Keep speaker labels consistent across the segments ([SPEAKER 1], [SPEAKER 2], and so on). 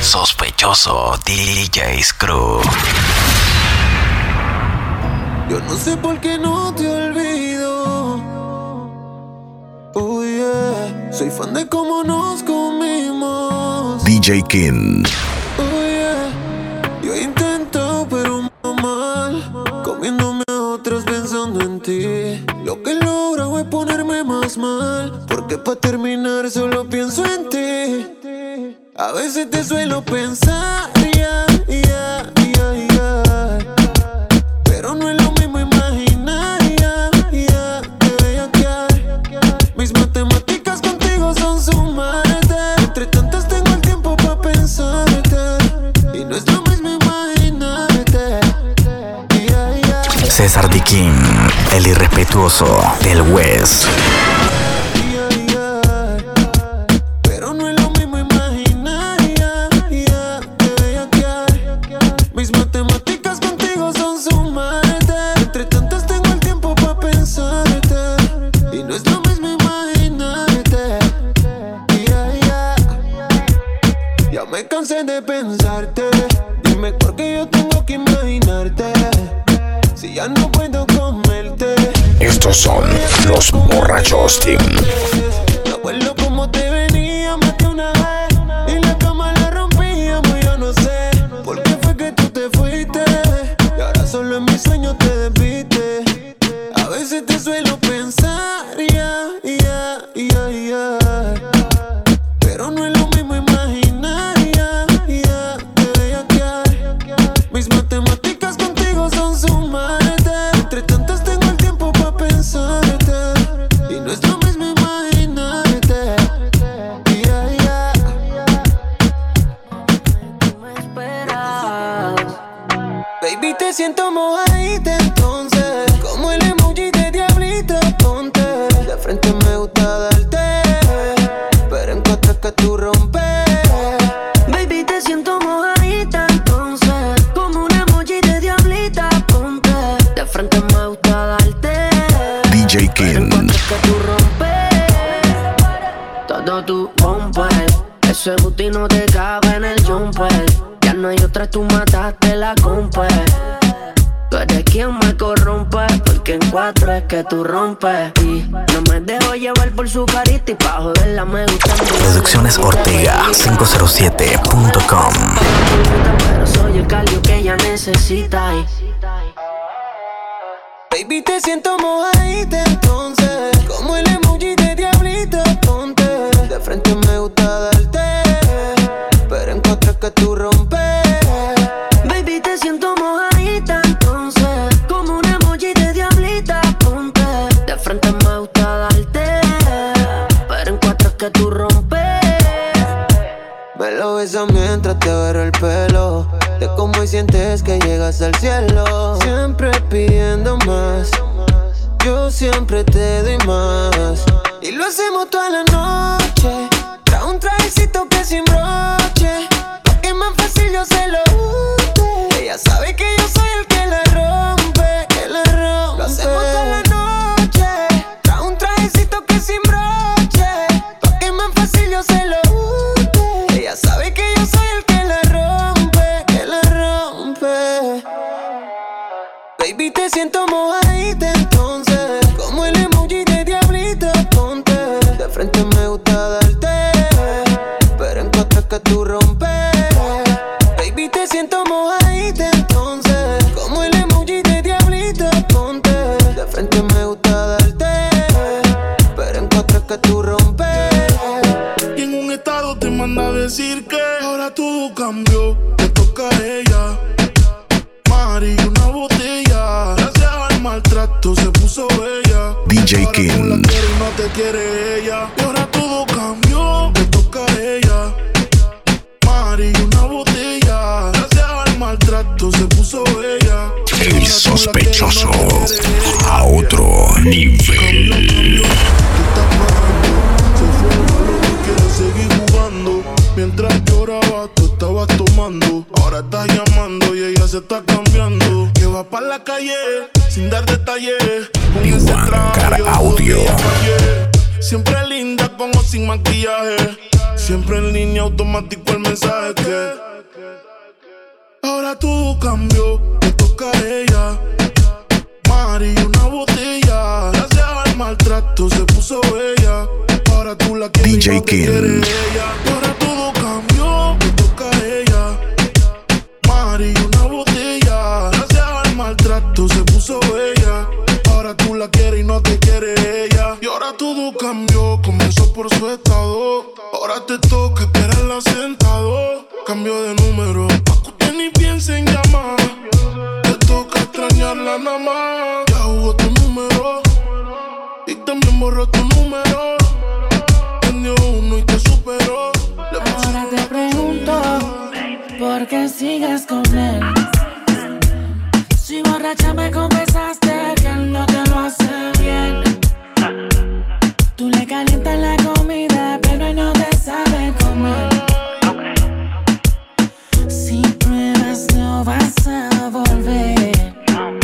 [SPEAKER 1] Sospechoso DJ's Crew.
[SPEAKER 2] Yo no sé por qué no te olvido. Oh yeah, soy fan de cómo nos comimos.
[SPEAKER 1] DJ King.
[SPEAKER 2] Oh yeah, yo he intentado pero mal, comiéndome a otras pensando en ti. Lo que logro es ponerme más mal, porque para terminar solo pienso en ti. A veces te suelo pensar, pero no es lo mismo imaginar, te bellaquear. Mis matemáticas contigo son sumarte. Entre tantas tengo el tiempo pa' pensarte, y no es lo mismo imaginarte.
[SPEAKER 1] César D. King, el irrespetuoso del West.
[SPEAKER 2] De pensarte, dime por qué yo tengo que imaginarte, si ya no puedo comerte.
[SPEAKER 1] Estos son los borrachos team.
[SPEAKER 2] Me acuerdo cómo te venía más que una vez, y la cama la rompíamos. Yo no sé por qué fue que tú te fuiste, y ahora solo en mis sueños te desviste. A veces te suelo pensar, pero no es lo mismo imaginar. Mis matemáticas contigo son sumarte. Entre tantas tengo el tiempo pa' pensarte, y no es lo mismo imaginarte. Tú me esperas. Baby, te siento mojadita entonces, como el emoji de diablito, ponte. De frente me gusta darte, pero en contra que tú rompes. Baby, te siento mojadita entonces, como un emoji de diablita, ponte. De frente me gusta darte,
[SPEAKER 1] DJ King.
[SPEAKER 2] pero en contra que tú rompes. Todo tú rompes, ese booty no te cabe en el jumper. Ya no hay otra, tú mataste la compa. Tú eres quien me corrompe, porque en cuatro es que tú rompes. Y no me dejo llevar por su carita, y pa' joderla me gusta.
[SPEAKER 1] Producciones Ortega 507.com.
[SPEAKER 2] Pero soy el cardio que ella necesita. Baby, te siento mojadita entonces, como el emoji de diablito, ponte. De frente me gusta darte, pero en cuatro es que tú rompes. Baby, te siento mojadita entonces, como un emoji de diablita, ponte. De frente me gusta darte, pero en cuatro es que tú rompes. Me lo besas mientras te agarro el pelo, de cómo y sientes que llegas al cielo. Siempre pidiendo más, yo siempre te doy más. Y lo hacemos toda la noche, trae un trajecito que sin broche, pa' que más fácil yo se lo use. Ella sabe que yo soy el que la rompe, que la rompe. Lo hacemos toda la noche, trae un trajecito que sin broche, pa' que más fácil yo se lo use. Ella sabe que yo soy el que la rompe, que la rompe. Baby, te siento mojadita entonces, como el emoji de diablito, ponte. De frente me gusta darte, pero en contra es que tú rompes. Baby, te siento mojadita entonces, como el emoji de diablito, ponte. De frente me gusta darte, pero en contra es que tú rompes.
[SPEAKER 3] Y en un estado te manda a decir que ahora todo cambió, te toca a ella. Mari, una botella, gracias al maltrato se puso bella.
[SPEAKER 1] DJ King.
[SPEAKER 3] No la quiere y no te quiere ella, y ahora todo cambió, te toca a ella. Mari, una botella, gracias al maltrato se puso bella.
[SPEAKER 1] El sospechoso a otro nivel.
[SPEAKER 3] Seguir jugando. Mientras lloraba, tú estabas tomando. Ahora estás llamando y ella se está cambiando. Que va pa' la calle sin dar detalles. Con ese traje yo
[SPEAKER 1] Audio.
[SPEAKER 3] fallé. Siempre linda con o sin maquillaje. Siempre en línea automático el mensaje que ahora todo cambió, le toca a ella. Mari, una botella. Gracias al maltrato se puso bella. Ahora tú la quieres
[SPEAKER 1] DJ
[SPEAKER 3] y no te
[SPEAKER 1] King.
[SPEAKER 3] quiere ella. Ahora todo cambió, le toca a ella. Mari, una botella. Gracias al maltrato se puso bella. Ahora tú la quieres y no te quiere ella. Y ahora todo cambió, comenzó por su estado. Ahora te toca esperarla sentado. Cambio de número, pa' que usted ni piense en llamar. Te toca extrañarla nada más. Ya jugó tu número y también borró tu número. Tendió uno y te superó.
[SPEAKER 4] Ahora te pregunto, ¿por qué sigues con él? Si borracha me confesaste que él no te lo hace bien. Tú le calientas la comida, pero él no te sabe comer. Si pruebas no vas a volver.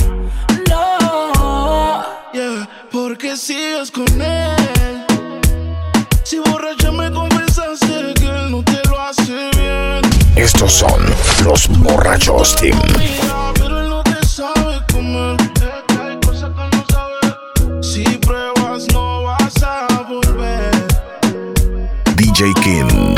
[SPEAKER 4] No.
[SPEAKER 3] Yeah, ¿por qué sigues con él? Si borracha me confesaste que él no te lo hace bien.
[SPEAKER 1] Estos son los borrachos team.
[SPEAKER 3] Pero él no te sabe comer. Hay cosas que no sabe. Si pruebas no vas a volver.
[SPEAKER 1] DJ King.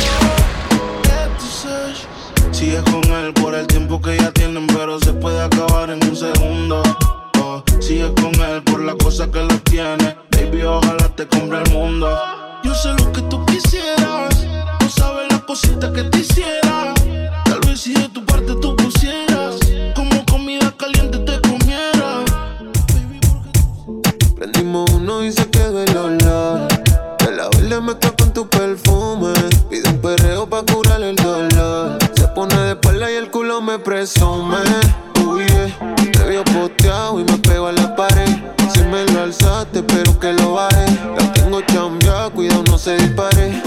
[SPEAKER 3] Sigues con él por el tiempo que ya tienen, pero se puede acabar en un segundo. Oh, sigues con él por la cosa que lo tiene. Baby, ojalá te compre el mundo. Yo sé lo que tú quisieras. No sabes las cositas que te hiciera. Tal vez si de tu parte tú pusieras, como comida caliente te comiera.
[SPEAKER 2] Prendimos uno y se quedó el olor. De la verde mezcla con tu perfume. Pide un perreo pa' curar el dolor. Se pone de espalda y el culo me presume. Uy, te vio posteado y me pego a la pared. Si me lo alzaste, espero que lo baje. La tengo chambeada, cuidado no se dispare.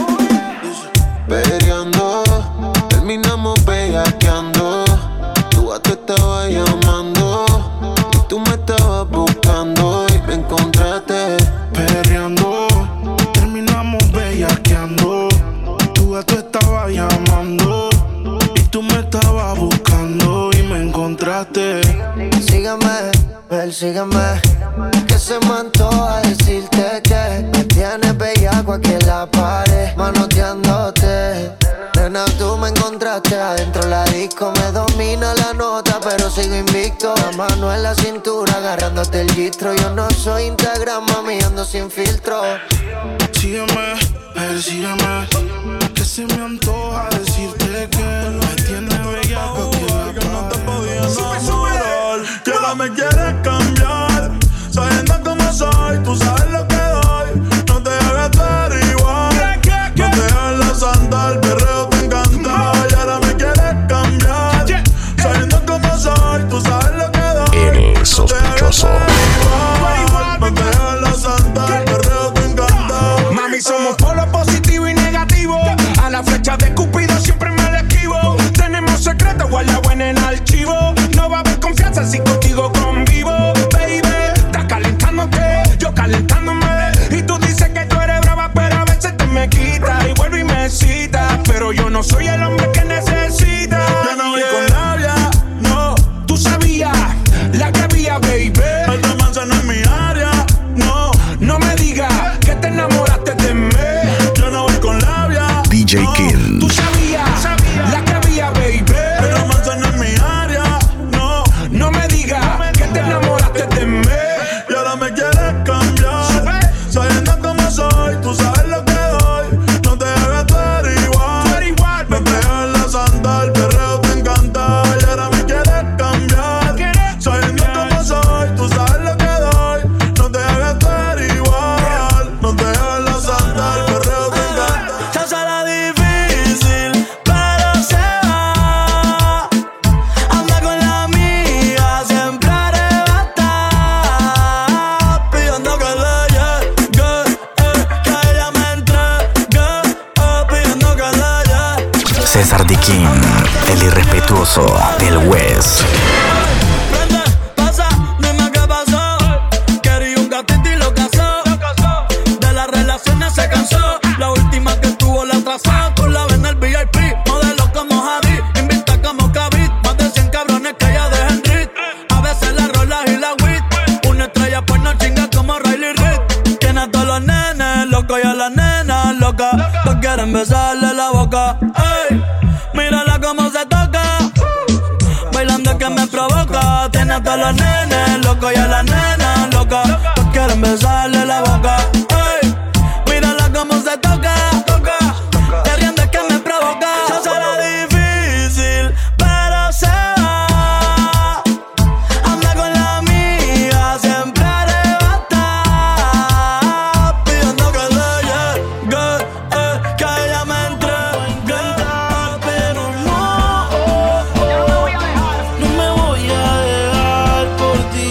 [SPEAKER 2] Peleando, terminamos bellaqueando. Tu gato estaba llamando y tú me estabas buscando y me encontraste.
[SPEAKER 3] Perreando, terminamos bellaqueando. Tu gato estaba llamando y tú me estabas buscando y me encontraste.
[SPEAKER 2] Sígame, persígame, que se me antoja decirte que me tienes bellaco aquí en la pared, manoteándote. Nena, tú me encontraste adentro la disco, me domina la nota, pero sigo invicto. La mano en la cintura, agarrándote el gistro. Yo no soy Instagram, mami, ando sin filtro.
[SPEAKER 3] Sígueme, persígueme, que se me antoja decirte que me tienes bellaco aquí en la pared.
[SPEAKER 5] No te podía enamorar, que ahora me quieres cambiar. Sabiendo cómo soy, tú sabes lo que doy. No te hagas estar igual, no te hagas andar, el perreo te encanta. Y ahora me quieres cambiar. Sabiendo cómo soy, tú sabes lo que doy.
[SPEAKER 1] El sospechoso.
[SPEAKER 5] No te hagas andar, el perreo te encanta.
[SPEAKER 6] Mami, somos polo positivo y negativo. A la flecha de Cupido siempre me la esquivo. Tenemos secretos guardados en el archivo. No va a haber confianza si contigo convivo. Baby, estás calentándote, yo calentándome. Y tú dices que tú eres brava, pero a veces te me quitas y vuelvo y me citas. Pero yo no soy el hombre que necesita.
[SPEAKER 5] Yo no voy con labia, no.
[SPEAKER 6] Tú sabías la que había, baby.
[SPEAKER 5] Esta manzana en mi área, no.
[SPEAKER 6] No me digas que te enamoraste de mí.
[SPEAKER 5] Yo no voy con labia,
[SPEAKER 1] DJ
[SPEAKER 5] no.
[SPEAKER 1] King.
[SPEAKER 6] Tú sabías la que había, baby.
[SPEAKER 5] Esta manzana en mi área, no.
[SPEAKER 6] No me digas que te enamoraste de mí.
[SPEAKER 5] Y ahora me quieres cambiar. Sabiendo cómo soy, tú sabes lo que doy. No te hagas estar igual. Me pegas en la santa, el perreo te encanta. Y ahora me quieres cambiar. Sabiendo cómo soy, tú sabes lo que doy. No te hagas estar igual. No te hagas la santa, el perreo te encanta.
[SPEAKER 7] Se hace la difícil, pero se va. Anda con la amiga, siempre arrebatada, pidiendo que le llegue, que ella me entregue, pidiendo que le llegue.
[SPEAKER 1] César D. King, el irrespetuoso del West.
[SPEAKER 7] Prende, pasa, dime qué pasó. Quería un gatito y lo casó. De las relaciones se cansó. La última que tuvo la atrasó. quieren besarle la boca. Ey, mírala cómo se toca. Bailando que me provoca. Tiene a todos los nenes locos y a las nenas locas. Todos quieren besarle la boca. Ey, mírala cómo se toca. Te riendes que me provoca. Se será difícil, pero se va. Anda con la amiga, siempre arrebata. Pidiendo que le llegue, que ella me entregue. Pero no me voy a dejar por ti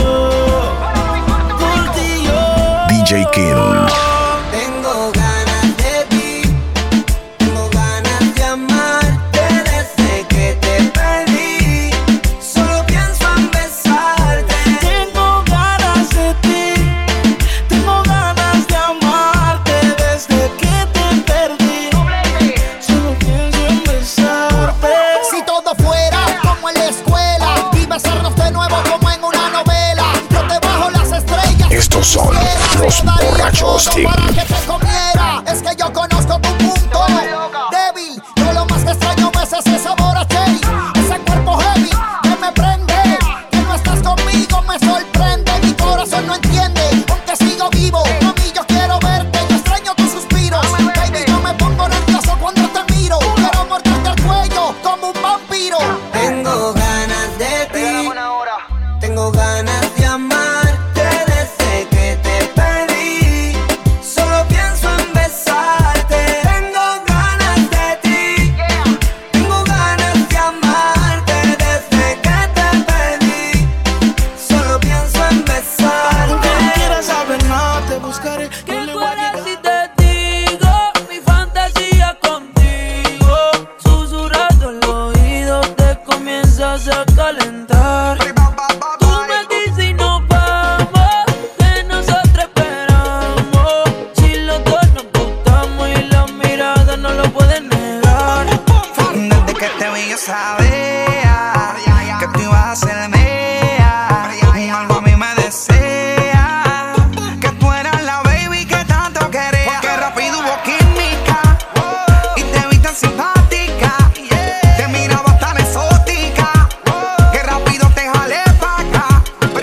[SPEAKER 7] yo.
[SPEAKER 1] DJ Kim.
[SPEAKER 2] Tengo ganas de ti, tengo ganas de amarte desde que te perdí. Solo pienso en besarte.
[SPEAKER 7] Tengo ganas de ti, tengo ganas de amarte desde que te perdí. Solo pienso en besarte.
[SPEAKER 8] Si todo fuera como en la escuela y besarnos de nuevo como en una novela, yo te bajo las estrellas.
[SPEAKER 1] Estos son los borrachos Team.
[SPEAKER 8] Para que te comiera, es que yo conozco tu punto débil. Yo lo más que extraño es ese sabor a cherry, ese cuerpo heavy que me prende. Que no estás conmigo me sorprende, mi corazón no entiende, aunque sigo vivo. Mami, yo quiero verte, yo extraño tus suspiros. Baby, yo me pongo nervioso cuando te miro. Quiero morderte el cuello como un vampiro.
[SPEAKER 2] Tengo ganas de ti, tengo ganas de amarte desde que te perdí. Solo pienso en besarte. Tengo ganas de ti, tengo ganas de amarte desde que te perdí. Solo pienso en besarte.
[SPEAKER 7] Aunque no quieras saber nada, te buscaré.
[SPEAKER 4] ¿Qué fuera si te digo mi fantasía contigo? Susurrando el oído te comienzas a calentar. Tú me dices y nos vamos, que nosotros esperamos. Si los dos nos gustamos y las miradas no lo pueden negar.
[SPEAKER 6] Desde que te vi yo sabía que tú ibas a ser mía. Algo a mí me desea que tú eras la baby que tanto quería. Porque rápido hubo química y te vi tan simpática. Te miraba tan exótica que rápido te jalé pa' acá.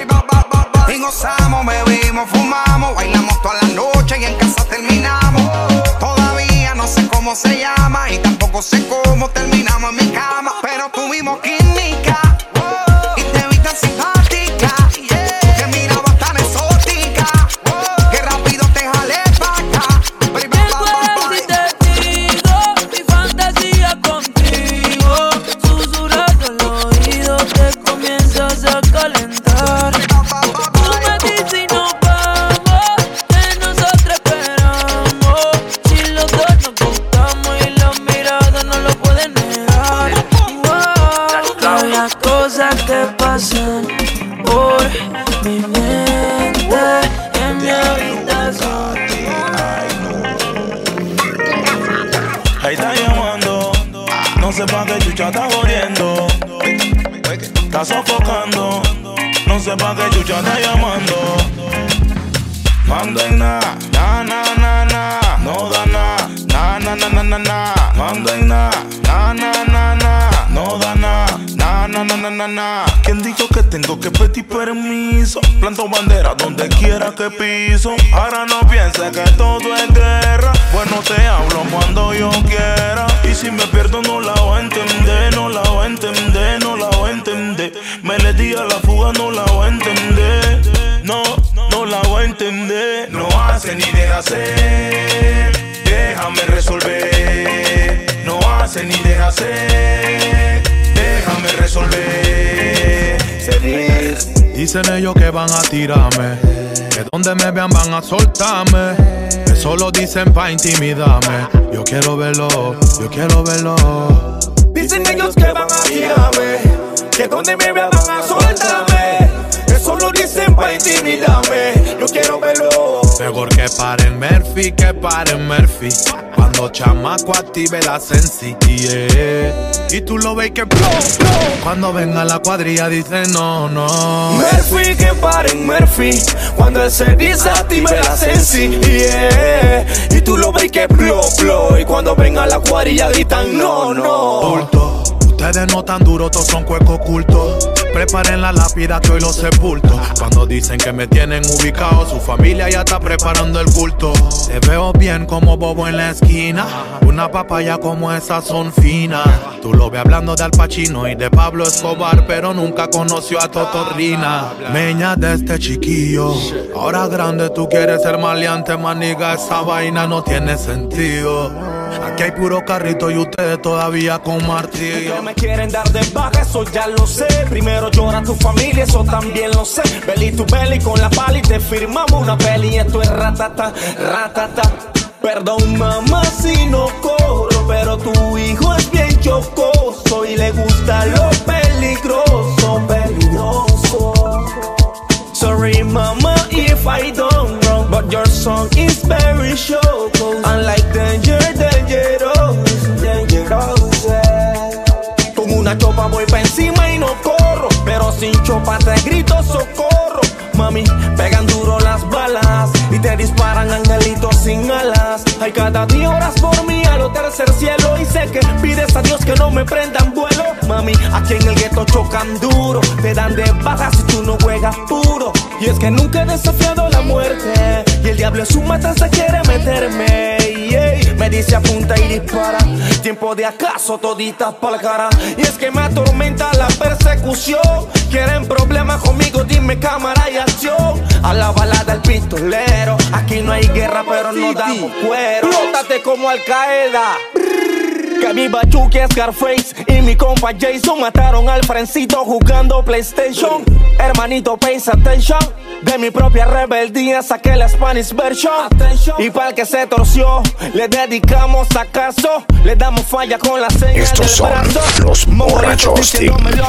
[SPEAKER 6] Y gozamos, bebimos, fumamos, bailamos toda la noche y en casa terminamos. Todavía no sé cómo se llama y tampoco sé cómo terminamos en mi cama. Pero tuvimos química y te vi tan simpática. Te miraba tan exótica que rápido te jalé pa' acá.
[SPEAKER 4] ¿Qué fuera si te digo mi fantasía contigo? Susurrando el oído te comienzas a calentar. Tú me dices y nos vamos, que nosotros esperamos. Si los dos nos gustamos y las miradas no lo pueden negar. Wow, las cosas que pasan por mi mente en mi habitación.
[SPEAKER 3] Ahí está llamando, no sé pa' qué chucha está jodiendo. Está sofocando, no sé pa' qué chucha está llamando. Mando en na, na, na, na, na. No da na, na, na, na, na, na, na. Mando en na, na, na, na, na. No da na, na, na, na, na, na, na. ¿Quién dijo que tengo que pedir permiso? Planto bandera donde quiera que piso. Ahora no pienses que todo es guerra. Bueno, te hablo cuando yo quiera. Y si me pierdo no la voy a entender, no la voy a entender, no la voy a entender. Me le di a la fuga, no la voy a entender. No, no la voy a entender. No hace ni deja hacer, déjame resolver. No hace ni deja hacer, déjame resolver.
[SPEAKER 9] Dicen ellos que van a tirarme, que donde me vean van a soltarme. Eso lo dicen pa' intimidarme. Yo quiero verlo, yo quiero verlo.
[SPEAKER 6] Dicen ellos que van a tirarme, que donde me vean van a soltarme. Eso lo dicen pa' intimidarme. Yo quiero verlo.
[SPEAKER 9] Pego Porque paren Murphy, que paren Murphy. Cuando chamaco active la sensi, yeah. Y tú lo ves que cuando venga la cuadrilla dice no, no.
[SPEAKER 6] Murphy, que paren Murphy. Cuando él se desactive la sensi, yeah. Y tú lo ves que y cuando venga la cuadrilla gritan no, no.
[SPEAKER 9] Bulto. Ustedes no tan duros, todos son cuecos ocultos. Preparen la lápida que hoy los sepulto. Cuando dicen que me tienen ubicado, su familia ya está preparando el culto. Te veo bien como bobo en la esquina. Una papaya como esas son finas. Tú lo ves hablando de Al Pacino y de Pablo Escobar, pero nunca conoció a Totorrina. Meña de este chiquillo. Ahora grande tú quieres ser maleante, maniga. Esa vaina no tiene sentido. Aquí hay puro carrito y ustedes todavía con martillo.
[SPEAKER 6] Que me quieren dar de baja, eso ya lo sé. Primero llora tu familia, eso también lo sé. Belly to belly con la pali, te firmamos una peli. Esto es ratata, ratata. Perdón mamá si no corro, pero tu hijo es bien chocoso y le gusta lo peligroso, peligroso. Sorry mama if I don't wrong, but your song is very choco. Unlike dangerous. Con una chopa voy pa' encima y no corro, pero sin chopa te grito socorro. Mami, pegan duro las balas y te disparan angelitos sin alas. Hay cada día horas por mí a lo tercer cielo y sé que pides a Dios que no me prendan vuelo. Mami, aquí en el gueto chocan duro, te dan de baja si tú no juegas puro. Y es que nunca he desafiado la muerte y el diablo en su matanza quiere meterme. Me dice apunta y dispara, tiempo de acaso toditas pa' la cara. Y es que me atormenta la persecución. Quieren problemas conmigo, dime cámara y acción. A la balada el pistolero, aquí no hay guerra pero no damos cuero. Plótate como Al Qaeda. Que mi Bachuki es Scarface y mi compa Jason mataron al Frencito jugando PlayStation. Hermanito, pay attention. De mi propia rebeldía saqué la Spanish version. Y para el que se torció, le dedicamos acaso. Le damos falla con la señal
[SPEAKER 10] Estos
[SPEAKER 6] del brazo.
[SPEAKER 10] son los borrachos de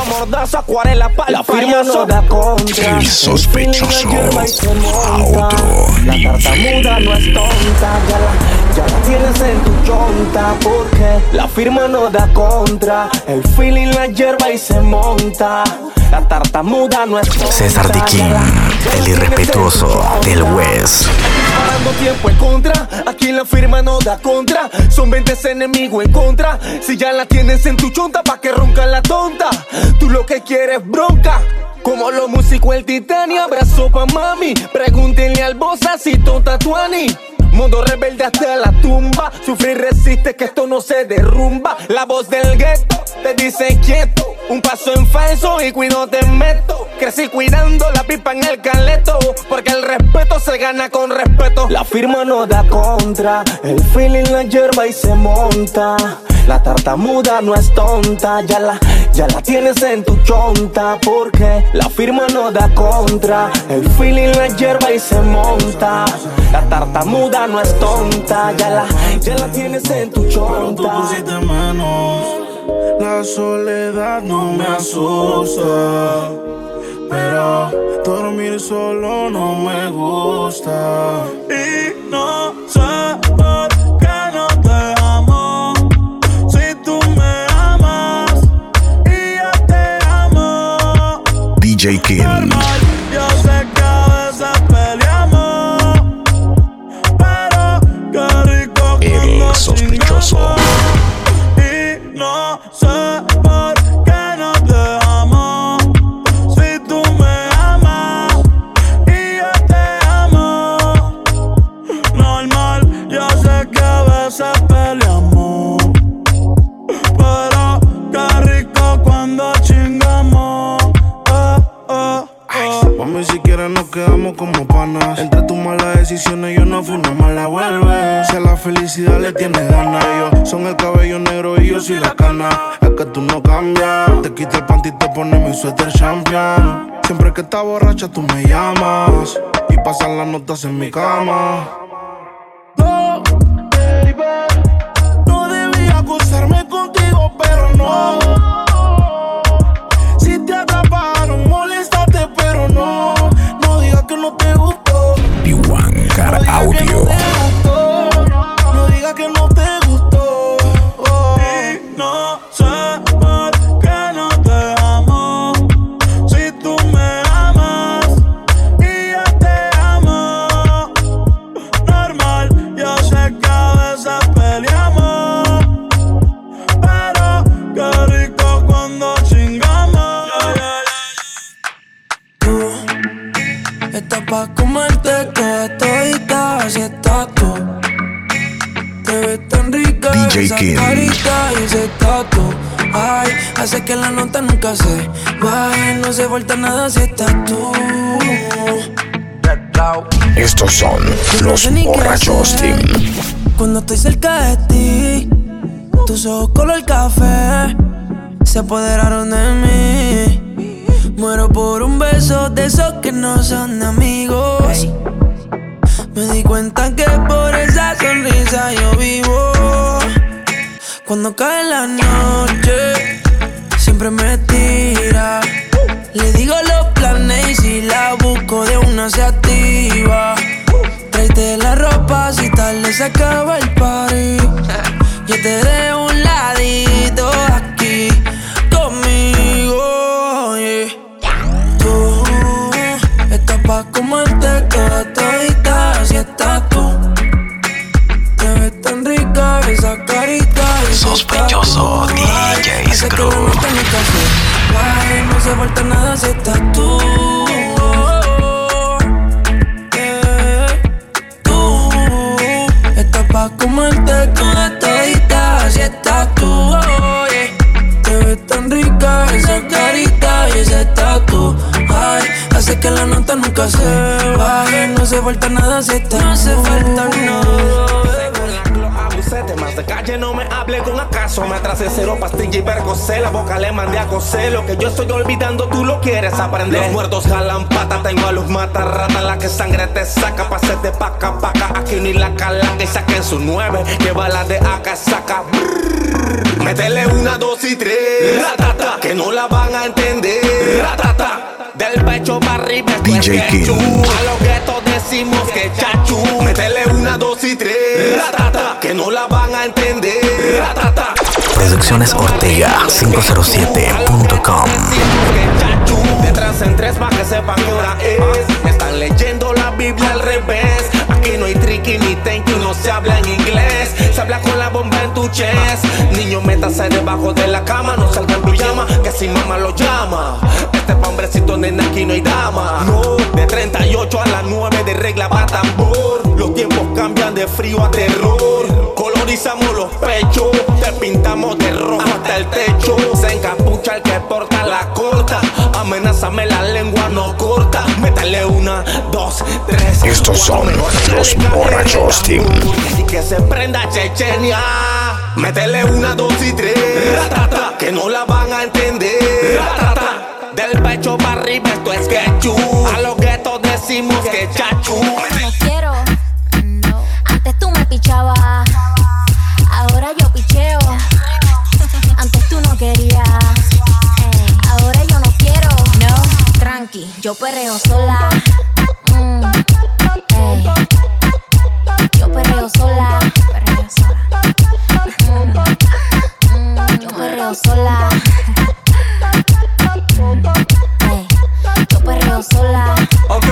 [SPEAKER 6] la firma no da contra.
[SPEAKER 10] El sospechoso a otro
[SPEAKER 6] nivel. La tartamuda no es tonta, ya la tienes en tu chonta. Porque la firma no da contra. El feeling la hierba y se monta. La tartamuda no es tonta.
[SPEAKER 1] César Diquín, el irrespetuoso del West.
[SPEAKER 6] Parando tiempo en contra, aquí la firma no da contra. Son 20 enemigos en contra. Si ya la tienes en tu chonta, pa' que ronca la tonta. Tú lo que quieres bronca. Como los músicos el titanio, abrazo pa' mami. Pregúntenle al bossa si tonta tuani. Mundo rebelde hasta la tumba. Sufrir resiste que esto no se derrumba. La voz del gueto te dice quieto. Un paso en falso y cuido te meto. Crecí cuidando la pipa en el caleto. Porque el respeto se gana con respeto. La firma no da contra. El feeling la hierba y se monta. La tartamuda no es tonta. Ya la tienes en tu chonta. Porque la firma no da contra. El feeling la hierba y se monta. La tartamuda no es tonta. Ya la tienes en tu chonta.
[SPEAKER 3] Pero tú pusiste menos. La soledad no me asusta, pero dormir solo no me gusta. Y no sé por qué no te amo. Si tú me amas y yo te amo.
[SPEAKER 10] DJ King.
[SPEAKER 3] Yo sé que a veces peleamos, pero qué rico
[SPEAKER 10] El sospechoso.
[SPEAKER 3] No sé por qué no te amo. Si tú me amas y yo te amo. Normal, yo sé que a veces peleamos, pero qué rico cuando chingamos. Mami, si quieres nos quedamos como panas. Entre tus malas decisiones yo no fui una mala vuelve. Si a la felicidad le tienes ganas. Ellos son el cabello negro y yo soy la cana. Es que tú no cambias. Te quito el panty y te pones mi suéter champion. Siempre que estás borracha tú me llamas y pasan las notas en mi cama. No, baby, no debía acostarme contigo, pero no. Si te atraparon, moléstate, pero no digas que no te gustó.
[SPEAKER 10] P1 Car Audio.
[SPEAKER 4] Ay, hace que la nota nunca se baje. No se falta nada si estás tú.
[SPEAKER 10] Estos son los borrachos team.
[SPEAKER 4] Cuando estoy cerca de ti, tus ojos color café se apoderaron de mí. Muero por un beso de esos que no son amigos. Me di cuenta que por esa sonrisa yo vivo. Cuando cae la noche, siempre me tira. Le digo los planes y si la busco de una se activa. Tráete la ropa si tarde se acaba el party. Yo te dejo un ladito aquí conmigo, yeah. Tú estás pa' comerte toda todita, así estás tú. Te ves tan rica esa carita.
[SPEAKER 1] Sospechoso DJ Screw.
[SPEAKER 4] No se falta nada si estás tú. Tú estás pa' comerte toda todita, si estás tú. Te ves tan rica esa carita y ese tatu. Ay, hace que la nota nunca se baje. No se falta nada si estás tú. No se falta nada.
[SPEAKER 6] Más de calle no me hable con acaso. Me atrasé cero pastilla y percocé. La boca le mandé a coser. Lo que yo estoy olvidando tú lo quieres aprender. Los muertos jalan pata. Tengo a los matarratas. La que sangre te saca pa' hacerte paca. Aquí ni la calaca y saquen su 9. Que balas de acá saca. Métele 1, 2 y 3. Ratata, que no la van a entender. Ratata. Del pecho para arriba
[SPEAKER 10] DJ King.
[SPEAKER 6] A los guetos decimos que chachu. Métele 1, 2 y 3. Ratata, que no la van a entender. Ratata.
[SPEAKER 1] Producciones Ortega 507.com.
[SPEAKER 6] Detrás en 3 pa' que sepan qué hora es. Están leyendo la Biblia al revés. Aquí no hay tricky ni thank you. No se habla en inglés. Se habla con la bomba en tu chest. Niño, métase debajo de la cama. No salga en pijama, que si mamá lo llama. Este pa' hombrecito, nena, aquí no hay dama. No, de 38 a las 9 de regla pa' tambor. Los tiempos cambian de frío a terror. Colorizamos los pechos. Te pintamos de rojo hasta el techo. Se encapucha el que porta la corta. Amenázame, la lengua no corta. Métale 1, 2, 3.
[SPEAKER 10] Estos son los borrachos team.
[SPEAKER 6] Y que se prenda Chechenia. Métele 1, 2 y 3. Ratata, que no la van a entender. Ratata. Del pecho para arriba esto es quechú. A los guetos decimos que chachu.
[SPEAKER 11] No quiero, no. Antes tú me pichabas, ahora yo picheo. Antes tú no querías, ahora yo no quiero. No, tranqui, yo perreo sola. Yo perreo sola. Yo perreo sola. Yo perreo sola.
[SPEAKER 7] Ok,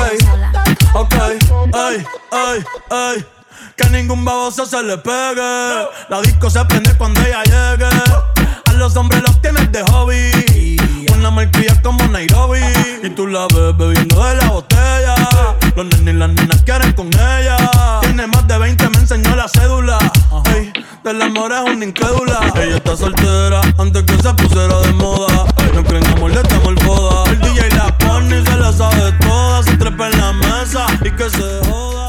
[SPEAKER 7] ay. Que ningún baboso se le pegue. La disco se prende cuando ella llegue. A los hombres los tienes de hobby. Una malcria como Nairobi. Y tú la ves bebiendo de la botella. Los nenes y las nenas quieren con ella. Tiene más de 20, me enseñó la cédula. Ey, del amor es una incrédula. Ella está soltera antes que se pusiera de moda. No creen amor, le estamos el foda. El DJ la pone y se la sabe toda. Se trepa en la mesa y que se joda.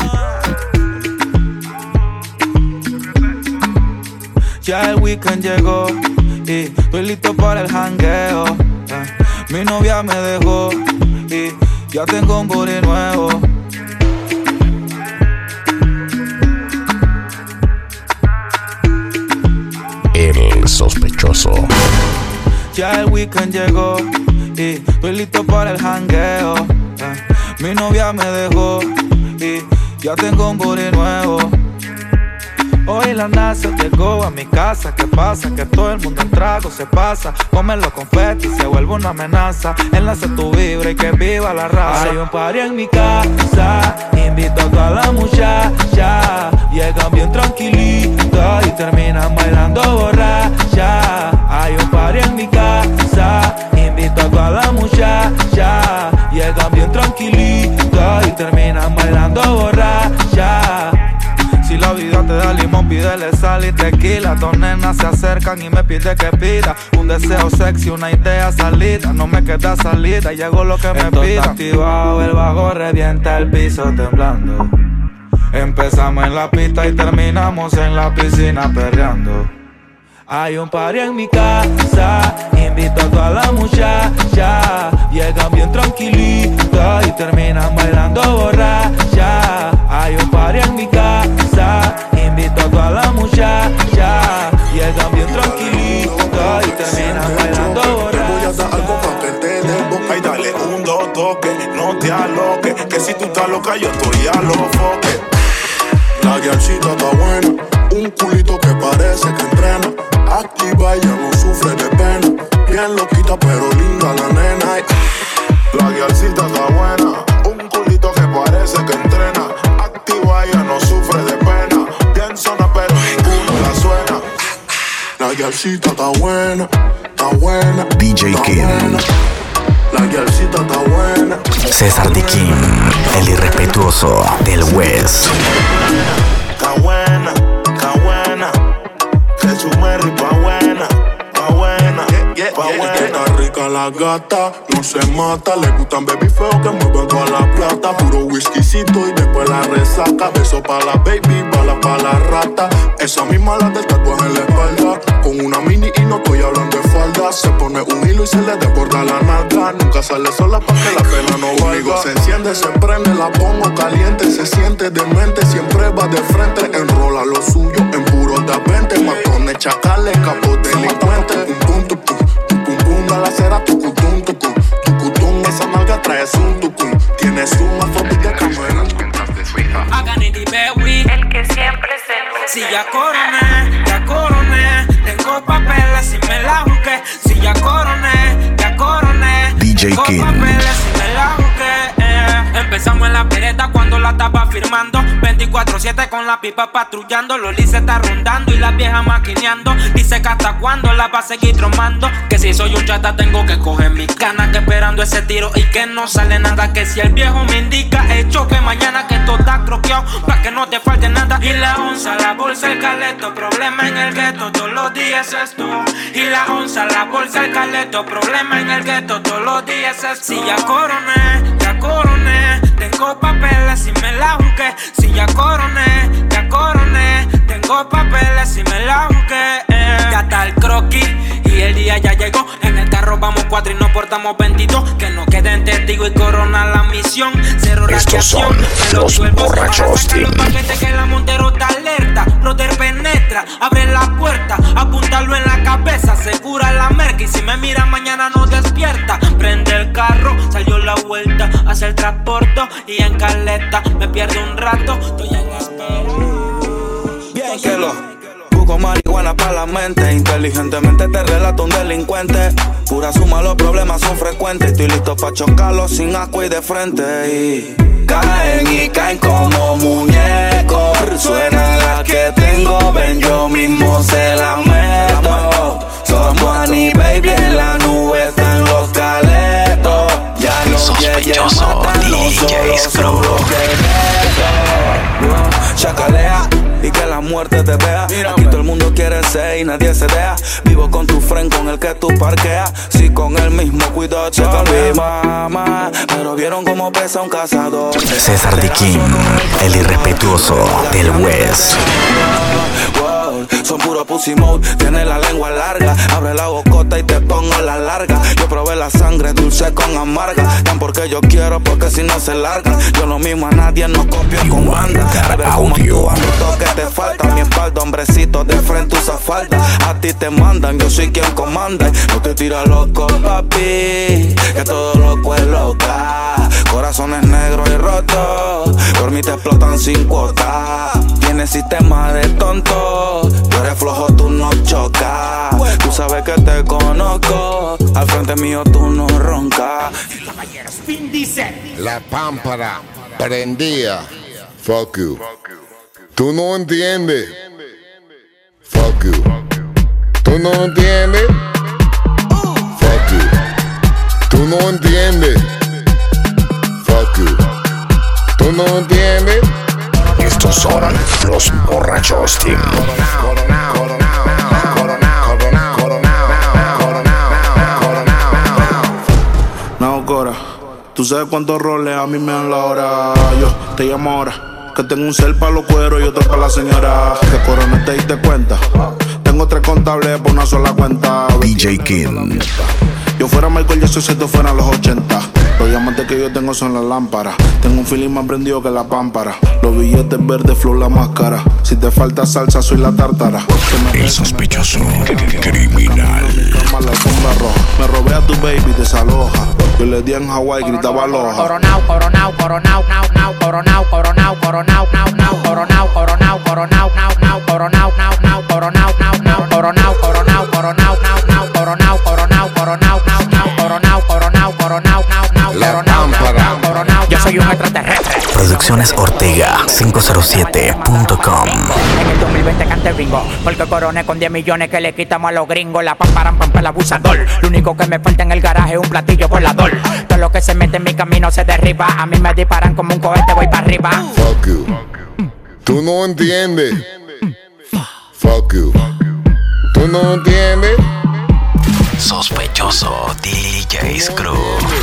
[SPEAKER 12] Ya el weekend llegó y estoy listo para el jangueo. Mi novia me dejó y ya tengo un booty nuevo.
[SPEAKER 10] El sospechoso.
[SPEAKER 12] Ya el weekend llegó y estoy listo para el jangueo. Mi novia me dejó y ya tengo un booty nuevo. Hoy la NASA llegó a mi casa. ¿Qué pasa? Que todo el mundo en trago se pasa. Comen los confetis, se vuelve una amenaza. Enlace tu vibra y que viva la raza. Hay un party en mi casa, invito a toda la muchacha. Llegan bien tranquilitas y terminan bailando borracha. Hay un party en mi casa, invito a toda la muchacha. Llegan bien tranquilitas y terminan bailando borracha. Si la vida te da limón, pide huele sal y tequila. Dos nenas se acercan y me pide que pida un deseo sexy, una idea salida. No me queda salida, llegó lo que me pida. Está activado, el bajo revienta el piso temblando. Empezamos en la pista y terminamos en la piscina perreando. Hay un party en mi casa, invito a toda la muchacha. Llegan bien tranquilitas y terminan bailando borracha. Hay un party en mi casa, invito a toda la muchacha. Llegan bien tranquilitas y terminan bailando borracha.
[SPEAKER 3] Te voy a dar algo pa' que te dé boca y dale un, dos, toque, no te aloques. Que si tú estás loca yo estoy a los foques. La guiarcita está buena, un culito que parece que entrena. Activa, ella no sufre de pena. Bien loquita pero linda la nena. La guiarcita está buena, un culito que parece que entrena. Activa, ella no sufre de pena. Bien zona pero ninguno la suena. La guiarcita está buena,
[SPEAKER 1] DJ Kim.
[SPEAKER 3] La guiarcita está buena.
[SPEAKER 1] César D. Kim, el irrespetuoso del West.
[SPEAKER 3] Está buena, que su Mary pa' buena, pa' buena. Está rica la gata, no se mata. Le gustan baby feo que mueven toda la plata. Puro whiskycito y después la resaca. Beso pa' la baby, bala pa' la rata. Esa misma la del tatuaje en la espalda. Con una mini y no estoy hablando de falda. Se pone un hilo y se le desborda la nalga. Nunca sale sola pa' que la pena no valga. Se enciende, se prende, la pongo caliente. Se siente demente, siempre va de frente. Enrola lo suyo en puro de 20. Matones, chacales, capos delincuentes. La cera tucutum, tucutum. Esa nalga trae un tucum. Tienes un afrobeat de cámara.
[SPEAKER 13] Hagan el que siempre se luce. Si ya coroné. Tengo papeles y me la jugué. Si ya coroné.
[SPEAKER 1] DJ
[SPEAKER 13] Tengo
[SPEAKER 1] Kim.
[SPEAKER 13] papeles y me la jugué. Empezamos en la pereta cuando la estaba firmando. 24/7 con la pipa patrullando. Loli se está rondando y la vieja maquineando. Dice que hasta cuando la va a seguir tromando. Que si soy un chata tengo que coger mis canas. Que esperando ese tiro y que no sale nada. Que si el viejo me indica hecho que mañana que todo está croqueado. Pa' que no te falte nada. Y la onza, la bolsa, el caleto. Problema en el gueto, todos los días esto. Y la onza, la bolsa, el caleto. Problema en el gueto, todos los días esto. Si ya coroné. Tengo papeles y me la jugué. Si ya coroné. Tengo papeles y me la jugué. Ya está el croquis y el día ya llegó. En el carro vamos 4 y nos portamos 22. Que no queden testigos y corona la misión. Cero
[SPEAKER 10] Estos son los borrachos Team.
[SPEAKER 13] Que la Montero está alerta. Brother penetra, abre la puerta. Apúntalo en la cabeza, segura la merca. Y si me mira mañana no despierta. Prende el carro, salió la vuelta. Hace el transporte y en caleta. Me pierdo un rato, estoy en espera.
[SPEAKER 12] Bien que lo busco marihuana para la mente. Inteligentemente te relato un delincuente. Pura suma, los problemas son frecuentes. Estoy listo pa' chocarlos sin asco y de frente. Y caen como muñecos. Suena la que tengo, ven yo mismo se la meto. Somos Annie Baby en la nube, están los caletos. Ya no
[SPEAKER 1] Sospechoso DJs Crew.
[SPEAKER 12] Chacalea y que la muerte te vea. Aquí todo el mundo quiere ser y nadie se deja. Vivo con tu friend con el que tú parqueas. Si con el mismo cuidado checa mi mamá. Pero vieron cómo pesa un cazador.
[SPEAKER 1] César D. Kim, el irrespetuoso del West.
[SPEAKER 12] Son puro pussy mode, tiene la lengua larga. Abre la bocota y te pongo la larga. Yo probé la sangre dulce con amarga. Dan porque yo quiero, porque si no se largan. Yo lo mismo a nadie, no copio con banda.
[SPEAKER 10] Audio.
[SPEAKER 12] Que te falta mi espalda, hombrecito de frente usa falda. A ti te mandan, yo soy quien comanda. No te tira loco, papi, que todo loco es loca. Corazones negros y rotos, por mí te explotan sin cuota. Tienes sistema de tonto, tú eres flojo, tú no chocas. Tú sabes que te conozco, al frente mío tú no roncas.
[SPEAKER 14] La pámpara prendía. Fuck you. Tú no entiendes. Fuck you. Tú no entiendes. Fuck you. Tú no entiendes. Fuck you. Tú no entiendes.
[SPEAKER 10] Estos son los borrachos Team.
[SPEAKER 3] Tú sabes cuántos roles a mí me dan la hora. Yo te llamo ahora, que tengo un cel para los cueros y otro para la señora. Que corona te diste cuenta. Tengo 3 contables por una sola cuenta.
[SPEAKER 10] DJ King.
[SPEAKER 3] Yo fuera Michael Jackson si esto fuera los 80. Los diamantes que yo tengo son las lámparas. Tengo un feeling más prendido que la pámpara. Los billetes verdes, flow la máscara. Si te falta salsa, soy la tártara.
[SPEAKER 10] El sospechoso criminal.
[SPEAKER 3] Me robé a tu baby, desaloja. Yo le di en Hawái, gritaba aloha.
[SPEAKER 15] Coronao, coronao, coronao, nao, nao, coronao, coronao, coronao, nao, nao, coronao, coronao, coronao, nao, nao, coronao, nao, nao, coronao, nao, nao, coronao, coronao, coronao, nao, nao, coronao, coronao, coronao, nao, nao, coronao, coronao, coronao, nao, nao, coronao, nao, coronao. Yo soy un extraterrestre.
[SPEAKER 1] Producciones Ortega 507.com.
[SPEAKER 15] En el 2020 cante bingo, porque coroné con 10 millones que le quitamos a los gringos. La pamparan pampa el abusador. Lo único que me falta en el garaje es un platillo volador. Todo lo que se mete en mi camino se derriba. A mí me disparan como un cohete, voy para arriba.
[SPEAKER 14] Fuck you. Tú no entiendes. Fuck you. Tú no entiendes.
[SPEAKER 1] Sospechoso DJ Screw.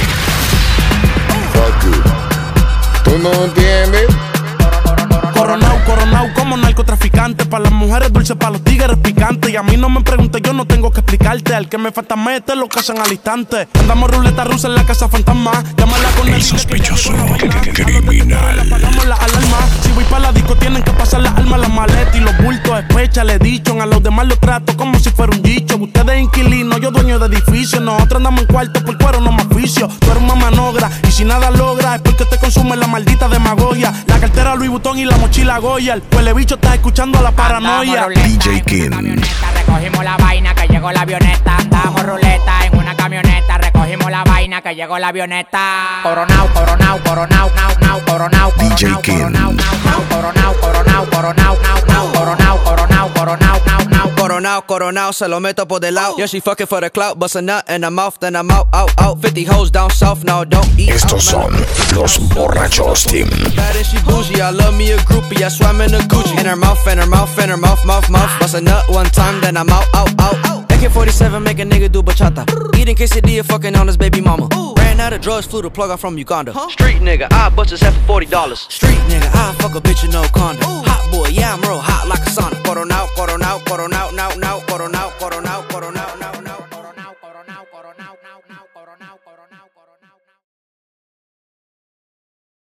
[SPEAKER 14] Fuck you. Tú no entiendes.
[SPEAKER 3] Coronao, coronao como narcotraficante. Pa' las mujeres dulces, pa' los tigres picantes. Y a mí no me preguntes, yo no tengo que explicarte. Al que me falta mete lo casan al instante. Andamos ruleta rusa en la casa fantasma. Llámala con el
[SPEAKER 10] sospechoso criminal.
[SPEAKER 3] Apagamos la alarma. Si voy pa' la disco tienen que pasar las armas, las maletas y los bultos. Especha, le dicho. A los demás los trato como si fuera un dicho. Ustedes inquilinos, yo dueño de edificio. Nosotros andamos en cuarto por cuero, no más oficio. Tú eres una manogra y si nada logra es porque te consume la maldita demagogia. La cartera Louis Vuitton y la mochila Goya. El huele bicho está escuchando a la paranoia.
[SPEAKER 10] DJ King.
[SPEAKER 15] Recogimos la vaina que llegó la avioneta. Andamos ruleta en una camioneta. Recogimos la vaina que llegó la avioneta. Coronao, coronao, coronao, nao, nao, coronao,
[SPEAKER 10] DJ King.
[SPEAKER 15] coronao, nao, coronao, coronao, coronao, nao, nao, coronao, coronao, coronao, nao, nao.
[SPEAKER 16] Coronao, coronao, se lo meto por del lado. Yeah, she fucking for the clout, bust a nut in her mouth, then I'm out, out, out. 50 hoes down south, now don't eat.
[SPEAKER 10] Estos son los borrachos team.
[SPEAKER 16] Bad and she bougie, I love me a groupie, I swam in a Gucci. In her mouth, in her mouth, in her mouth, mouth, mouth. Bust a nut one time, then I'm out, out, out. AK-47 make a nigga do bachata. Eating quesadilla, fucking on his baby mama. Ran out of drugs, flew the plug out from Uganda. Street nigga, I bust his head for $40. Street nigga, I fuck a bitch in no condom. Hot boy, yeah, I'm real hot like a